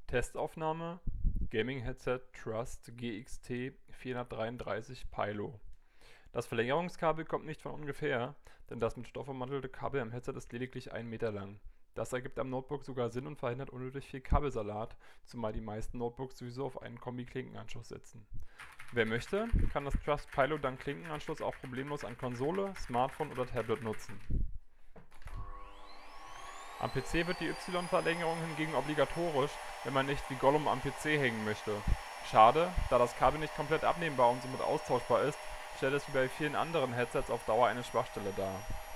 Testaufnahme Gaming Headset Trust GXT 433 Pilo. Das Verlängerungskabel kommt nicht von ungefähr, denn das mit Stoff ummantelte Kabel am Headset ist lediglich 1 Meter lang. Das ergibt am Notebook sogar Sinn und verhindert unnötig viel Kabelsalat, zumal die meisten Notebooks sowieso auf einen Kombi-Klinkenanschluss setzen. Wer möchte, kann das Trust Pilo dank Klinkenanschluss auch problemlos an Konsole, Smartphone oder Tablet nutzen. Am PC wird die Y-Verlängerung hingegen obligatorisch, wenn man nicht wie Gollum am PC hängen möchte. Schade, da das Kabel nicht komplett abnehmbar und somit austauschbar ist, stellt es wie bei vielen anderen Headsets auf Dauer eine Schwachstelle dar.